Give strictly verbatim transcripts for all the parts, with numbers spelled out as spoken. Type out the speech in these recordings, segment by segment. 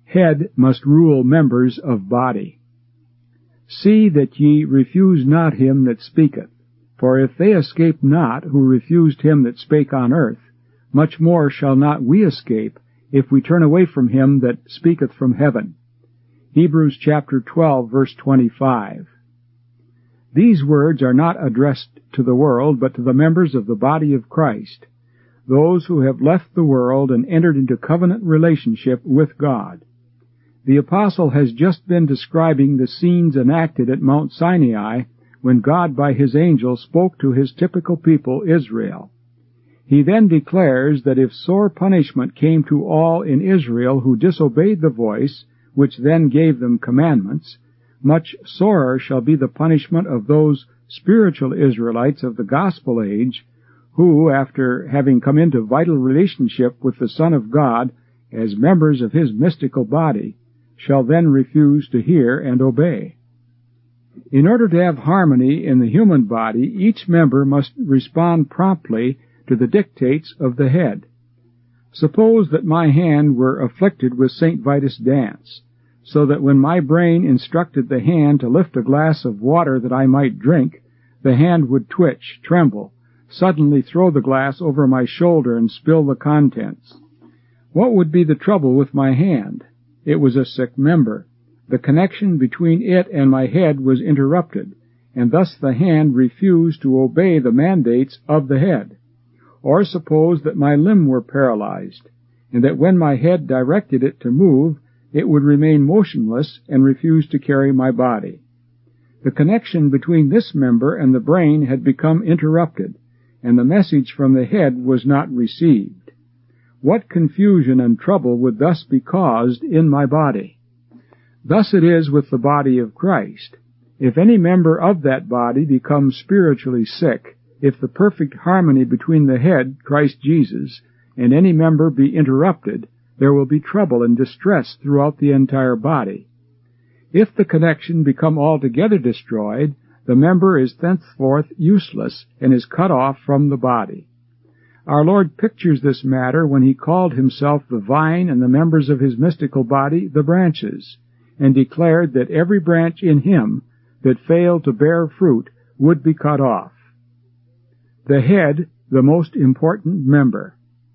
Head must rule members of body. See that ye refuse not him that speaketh. For if they escape not who refused him that spake on earth, much more shall not we escape, if we turn away from him that speaketh from heaven. Hebrews chapter twelve, verse twenty-five. These words are not addressed to the world, but to the members of the body of Christ, those who have left the world and entered into covenant relationship with God. The apostle has just been describing the scenes enacted at Mount Sinai when God by his angel spoke to his typical people, Israel. He then declares that if sore punishment came to all in Israel who disobeyed the voice, which then gave them commandments, much sorer shall be the punishment of those spiritual Israelites of the gospel age, who, after having come into vital relationship with the Son of God as members of his mystical body, shall then refuse to hear and obey. In order to have harmony in the human body, each member must respond promptly to the dictates of the head. Suppose that my hand were afflicted with Saint Vitus' dance, so that when my brain instructed the hand to lift a glass of water that I might drink, the hand would twitch, tremble, suddenly throw the glass over my shoulder and spill the contents. What would be the trouble with my hand? It was a sick member. The connection between it and my head was interrupted, and thus the hand refused to obey the mandates of the head. Or suppose that my limb were paralyzed, and that when my head directed it to move, it would remain motionless and refuse to carry my body. The connection between this member and the brain had become interrupted, and the message from the head was not received. What confusion and trouble would thus be caused in my body? Thus it is with the body of Christ. If any member of that body becomes spiritually sick, if the perfect harmony between the head, Christ Jesus, and any member be interrupted, there will be trouble and distress throughout the entire body. If the connection become altogether destroyed, the member is thenceforth useless and is cut off from the body. Our Lord pictures this matter when he called himself the vine and the members of his mystical body the branches, and declared that every branch in him that failed to bear fruit would be cut off. The head, the most important member.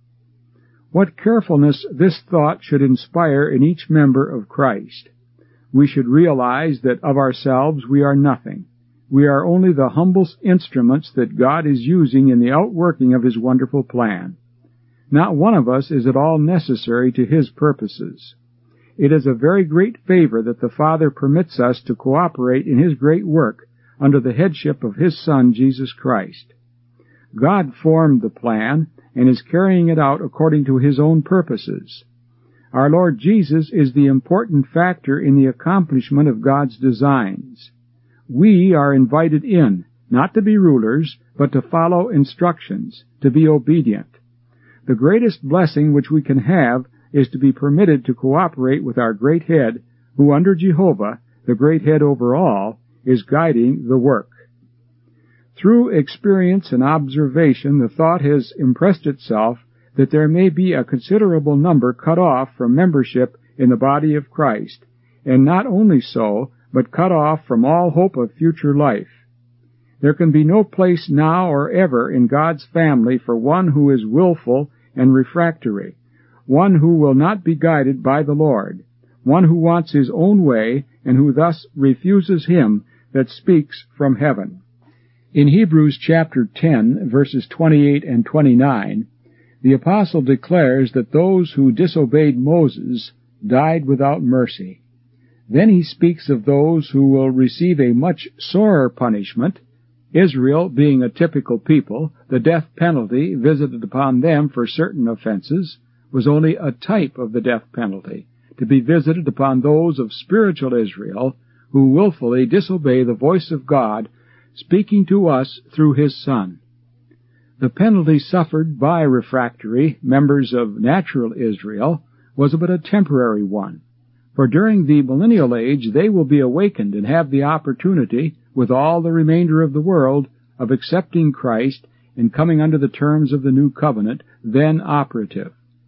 What carefulness this thought should inspire in each member of Christ. We should realize that of ourselves we are nothing. We are only the humblest instruments that God is using in the outworking of his wonderful plan. Not one of us is at all necessary to his purposes. It is a very great favor that the Father permits us to cooperate in his great work under the headship of his Son, Jesus Christ. God formed the plan and is carrying it out according to his own purposes. Our Lord Jesus is the important factor in the accomplishment of God's designs. We are invited in, not to be rulers, but to follow instructions, to be obedient. The greatest blessing which we can have is to be permitted to cooperate with our great head, who under Jehovah, the great head over all, is guiding the work. Through experience and observation, the thought has impressed itself that there may be a considerable number cut off from membership in the body of Christ, and not only so, but cut off from all hope of future life. There can be no place now or ever in God's family for one who is willful and refractory, one who will not be guided by the Lord, one who wants his own way and who thus refuses him that speaks from heaven. In Hebrews chapter ten, verses twenty-eight and twenty-nine, the apostle declares that those who disobeyed Moses died without mercy. Then he speaks of those who will receive a much sorer punishment. Israel, being a typical people, the death penalty visited upon them for certain offenses was only a type of the death penalty to be visited upon those of spiritual Israel who willfully disobey the voice of God speaking to us through his Son. The penalty suffered by refractory members of natural Israel was but a temporary one, for during the millennial age they will be awakened and have the opportunity, with all the remainder of the world, of accepting Christ and coming under the terms of the new covenant, then operative.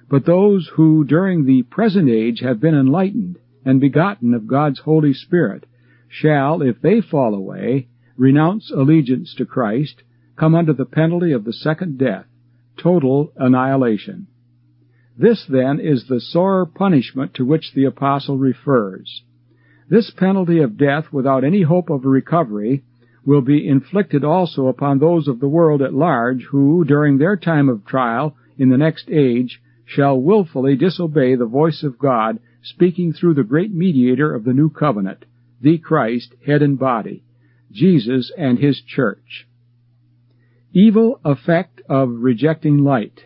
But those who during the present age have been enlightened and begotten of God's Holy Spirit shall, if they fall away, renounce allegiance to Christ, come under the penalty of the second death, total annihilation. This, then, is the sore punishment to which the apostle refers. This penalty of death without any hope of recovery will be inflicted also upon those of the world at large who, during their time of trial in the next age, shall willfully disobey the voice of God speaking through the great mediator of the new covenant, the Christ, head and body, Jesus and his church. Evil effect of rejecting light.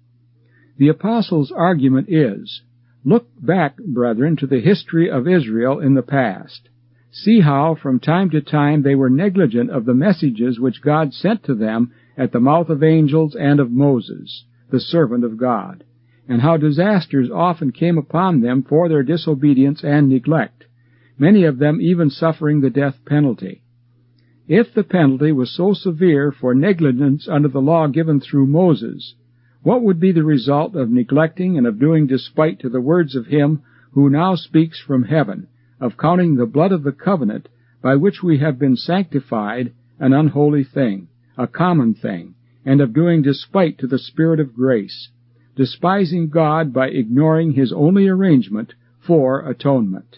The apostle's argument is, look back, brethren, to the history of Israel in the past. See how from time to time they were negligent of the messages which God sent to them at the mouth of angels and of Moses, the servant of God, and how disasters often came upon them for their disobedience and neglect, many of them even suffering the death penalty. If the penalty was so severe for negligence under the law given through Moses, what would be the result of neglecting and of doing despite to the words of him who now speaks from heaven, of counting the blood of the covenant by which we have been sanctified an unholy thing, a common thing, and of doing despite to the Spirit of grace, despising God by ignoring his only arrangement for atonement?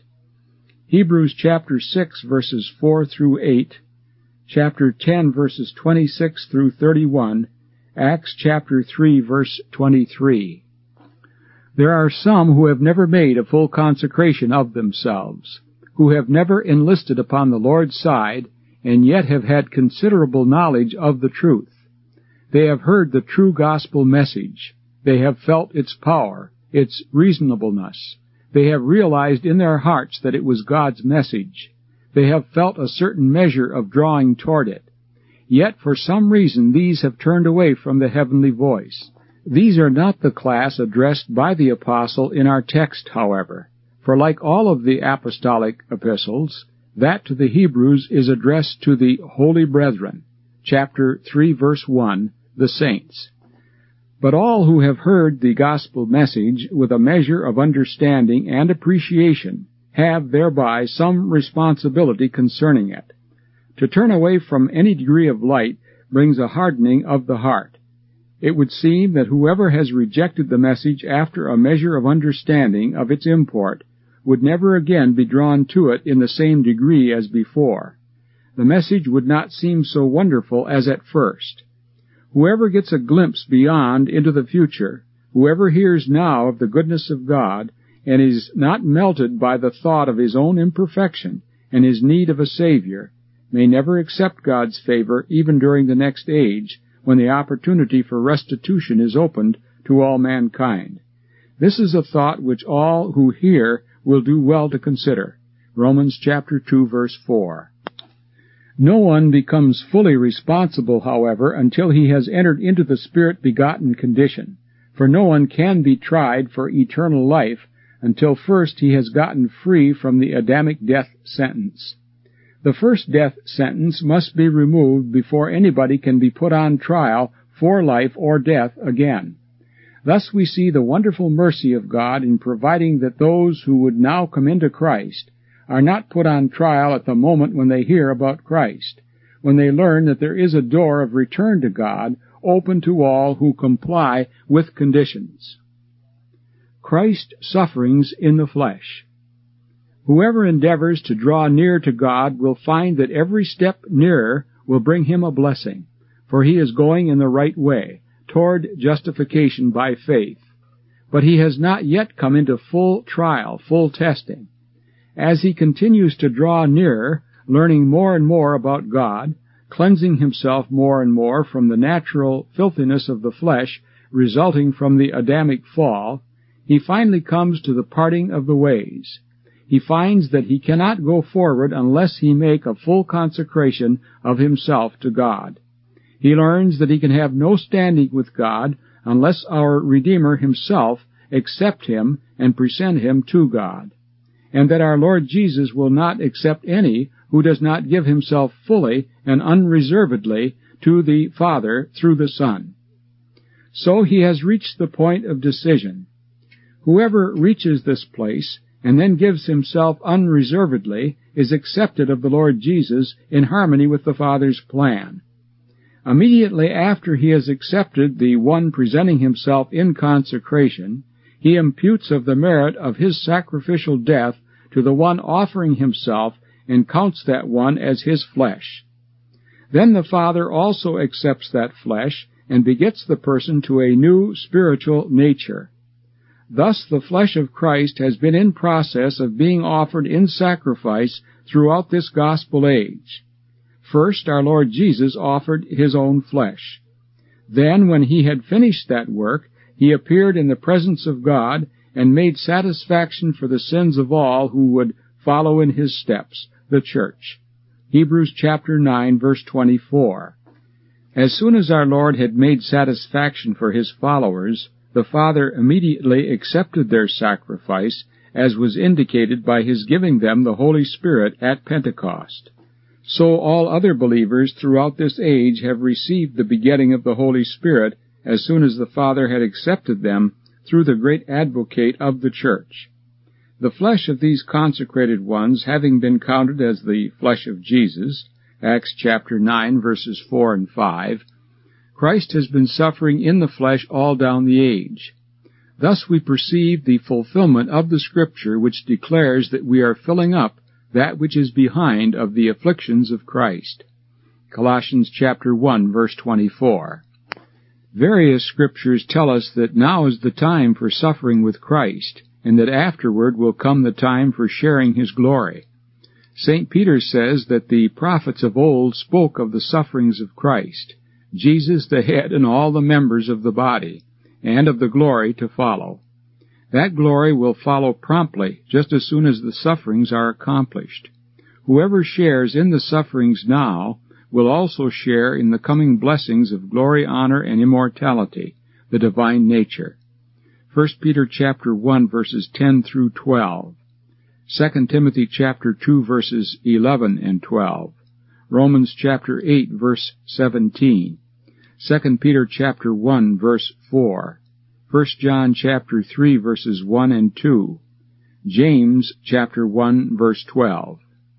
Hebrews chapter six, verses four through eight, chapter ten, verses twenty-six through thirty-one, Acts chapter three, verse twenty-three. There are some who have never made a full consecration of themselves, who have never enlisted upon the Lord's side, and yet have had considerable knowledge of the truth. They have heard the true gospel message. They have felt its power, its reasonableness. They have realized in their hearts that it was God's message. They have felt a certain measure of drawing toward it. Yet for some reason these have turned away from the heavenly voice. These are not the class addressed by the apostle in our text, however, for like all of the apostolic epistles, that to the Hebrews is addressed to the holy brethren, chapter three, verse one, the saints. But all who have heard the gospel message with a measure of understanding and appreciation have thereby some responsibility concerning it. To turn away from any degree of light brings a hardening of the heart. It would seem that whoever has rejected the message after a measure of understanding of its import would never again be drawn to it in the same degree as before. The message would not seem so wonderful as at first. Whoever gets a glimpse beyond into the future, whoever hears now of the goodness of God, and is not melted by the thought of his own imperfection and his need of a Savior, may never accept God's favor even during the next age, when the opportunity for restitution is opened to all mankind. This is a thought which all who hear will do well to consider. Romans chapter two, verse four. No one becomes fully responsible, however, until he has entered into the Spirit-begotten condition, for no one can be tried for eternal life until first he has gotten free from the Adamic death sentence. The first death sentence must be removed before anybody can be put on trial for life or death again. Thus we see the wonderful mercy of God in providing that those who would now come into Christ are not put on trial at the moment when they hear about Christ, when they learn that there is a door of return to God open to all who comply with conditions. Christ's sufferings in the flesh. Whoever endeavors to draw near to God will find that every step nearer will bring him a blessing, for he is going in the right way, toward justification by faith. But he has not yet come into full trial, full testing. As he continues to draw nearer, learning more and more about God, cleansing himself more and more from the natural filthiness of the flesh resulting from the Adamic fall, he finally comes to the parting of the ways. He finds that he cannot go forward unless he make a full consecration of himself to God. He learns that he can have no standing with God unless our Redeemer himself accept him and present him to God, and that our Lord Jesus will not accept any who does not give himself fully and unreservedly to the Father through the Son. So he has reached the point of decision. Whoever reaches this place and then gives himself unreservedly is accepted of the Lord Jesus in harmony with the Father's plan. Immediately after he has accepted the one presenting himself in consecration, he imputes of the merit of his sacrificial death to the one offering himself and counts that one as his flesh. Then the Father also accepts that flesh and begets the person to a new spiritual nature. Thus the flesh of Christ has been in process of being offered in sacrifice throughout this gospel age. First, our Lord Jesus offered his own flesh. Then, when he had finished that work, he appeared in the presence of God and made satisfaction for the sins of all who would follow in his steps, the church. Hebrews chapter nine, verse twenty-four. As soon as our Lord had made satisfaction for his followers, the Father immediately accepted their sacrifice, as was indicated by his giving them the Holy Spirit at Pentecost. So all other believers throughout this age have received the begetting of the Holy Spirit as soon as the Father had accepted them through the great advocate of the church. The flesh of these consecrated ones having been counted as the flesh of Jesus, Acts chapter nine, verses four and five, Christ has been suffering in the flesh all down the age. Thus we perceive the fulfillment of the Scripture which declares that we are filling up that which is behind of the afflictions of Christ. Colossians chapter one, verse twenty-four. Various Scriptures tell us that now is the time for suffering with Christ, and that afterward will come the time for sharing his glory. Saint Peter says that the prophets of old spoke of the sufferings of Christ, Jesus the head and all the members of the body, and of the glory to follow. That glory will follow promptly, just as soon as the sufferings are accomplished. Whoever shares in the sufferings now will also share in the coming blessings of glory, honor, and immortality, the divine nature. First Peter chapter one, verses ten through twelve. Second Timothy chapter two, verses eleven and twelve. Romans chapter eight, verse seventeen. Second Peter chapter one, verse four. First John chapter three, verses one and two. James chapter one, verse twelve.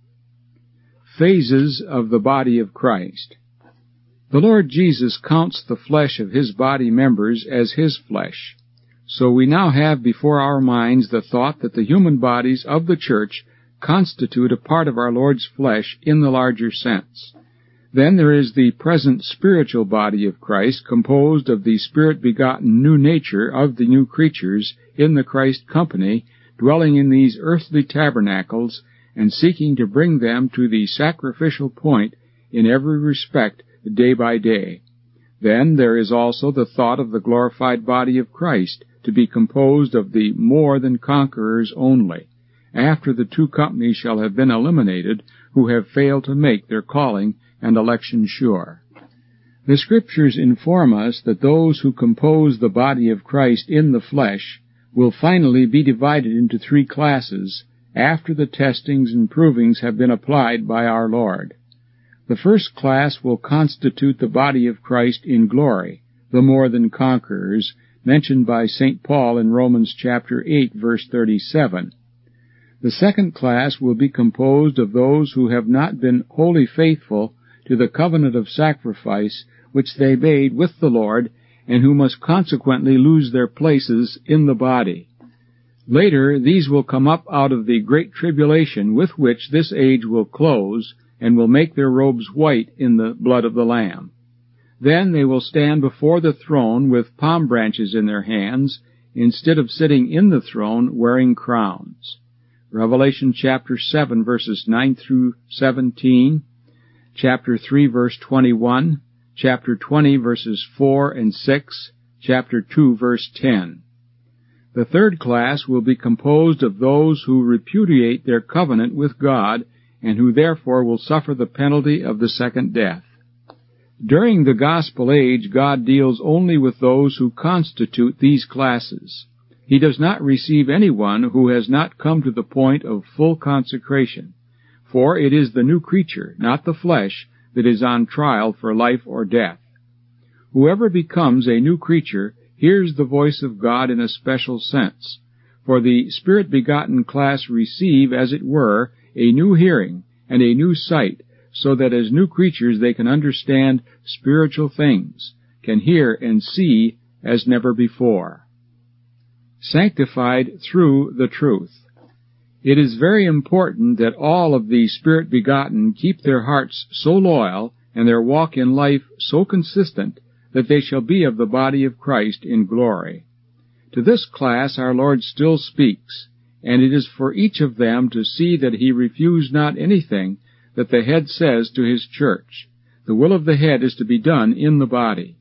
Phases of the body of Christ. The Lord Jesus counts the flesh of his body members as his flesh. So we now have before our minds the thought that the human bodies of the church constitute a part of our Lord's flesh in the larger sense. Then there is the present spiritual body of Christ, composed of the Spirit-begotten new nature of the new creatures in the Christ company, dwelling in these earthly tabernacles, and seeking to bring them to the sacrificial point in every respect day by day. Then there is also the thought of the glorified body of Christ, to be composed of the more than conquerors only, after the two companies shall have been eliminated who have failed to make their calling and election sure. The Scriptures inform us that those who compose the body of Christ in the flesh will finally be divided into three classes after the testings and provings have been applied by our Lord. The first class will constitute the body of Christ in glory, the more than conquerors, mentioned by Saint Paul in Romans chapter eight, verse thirty-seven. The second class will be composed of those who have not been wholly faithful to the covenant of sacrifice which they made with the Lord, and who must consequently lose their places in the body. Later, these will come up out of the great tribulation with which this age will close, and will make their robes white in the blood of the Lamb. Then they will stand before the throne with palm branches in their hands, instead of sitting in the throne wearing crowns. Revelation chapter seven, verses nine through seventeen, chapter three, verse twenty-one, chapter twenty, verses four and six, chapter two, verse ten. The third class will be composed of those who repudiate their covenant with God, and who therefore will suffer the penalty of the second death. During the gospel age, God deals only with those who constitute these classes. He does not receive anyone who has not come to the point of full consecration, for it is the new creature, not the flesh, that is on trial for life or death. Whoever becomes a new creature hears the voice of God in a special sense, For the Spirit-begotten class receive, as it were, a new hearing and a new sight, so that as new creatures they can understand spiritual things, can hear and see as never before. Sanctified through the truth. It is very important that all of the Spirit-begotten keep their hearts so loyal and their walk in life so consistent that they shall be of the body of Christ in glory. To this class our Lord still speaks, and it is for each of them to see that he refuse not anything that the head says to his church. The will of the head is to be done in the body.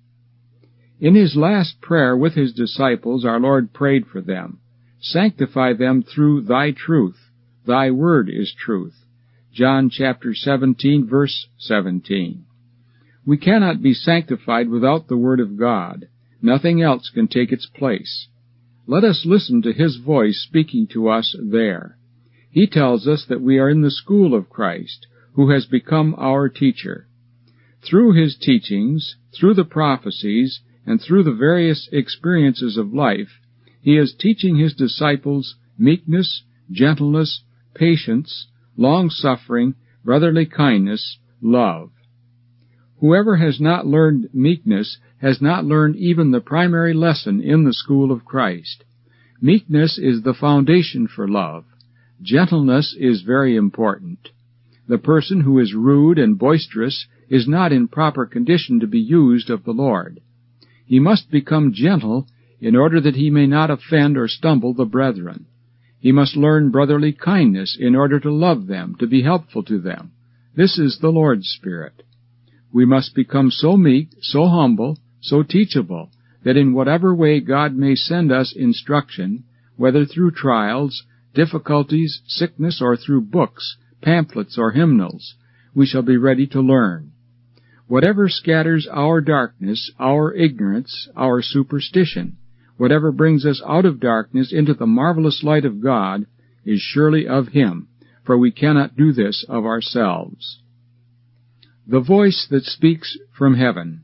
In his last prayer with his disciples, our Lord prayed for them. Sanctify them through thy truth. Thy word is truth. John chapter seventeen, verse seventeen. We cannot be sanctified without the word of God. Nothing else can take its place. Let us listen to his voice speaking to us there. He tells us that we are in the school of Christ, who has become our teacher. Through his teachings, through the prophecies, and through the various experiences of life, he is teaching his disciples meekness, gentleness, patience, long-suffering, brotherly kindness, love. Whoever has not learned meekness has not learned even the primary lesson in the school of Christ. Meekness is the foundation for love. Gentleness is very important. The person who is rude and boisterous is not in proper condition to be used of the Lord. He must become gentle in order that he may not offend or stumble the brethren. He must learn brotherly kindness in order to love them, to be helpful to them. This is the Lord's Spirit. We must become so meek, so humble, so teachable, that in whatever way God may send us instruction, whether through trials, difficulties, sickness, or through books, pamphlets, or hymnals, we shall be ready to learn. Whatever scatters our darkness, our ignorance, our superstition, whatever brings us out of darkness into the marvelous light of God, is surely of him, for we cannot do this of ourselves. The voice that speaks from heaven.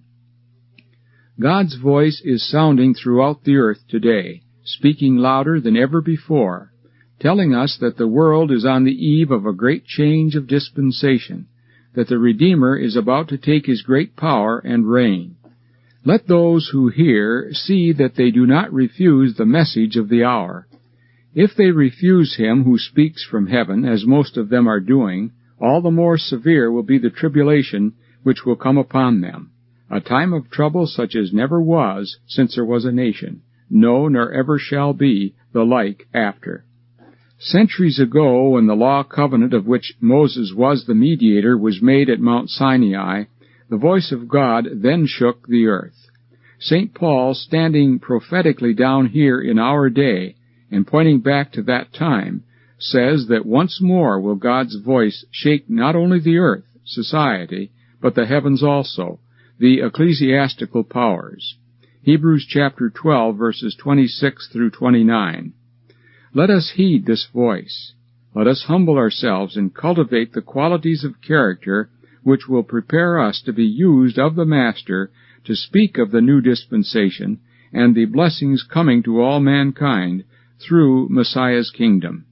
God's voice is sounding throughout the earth today, speaking louder than ever before, telling us that the world is on the eve of a great change of dispensation, that the Redeemer is about to take his great power and reign. Let those who hear see that they do not refuse the message of the hour. If they refuse him who speaks from heaven, as most of them are doing, all the more severe will be the tribulation which will come upon them, a time of trouble such as never was since there was a nation, no, nor ever shall be the like after. Centuries ago, when the law covenant of which Moses was the mediator was made at Mount Sinai, the voice of God then shook the earth. Saint Paul, standing prophetically down here in our day and pointing back to that time, says that once more will God's voice shake not only the earth, society, but the heavens also, the ecclesiastical powers. Hebrews chapter twelve, verses twenty-six through twenty-nine. Let us heed this voice. Let us humble ourselves and cultivate the qualities of character which will prepare us to be used of the Master to speak of the new dispensation and the blessings coming to all mankind through Messiah's kingdom.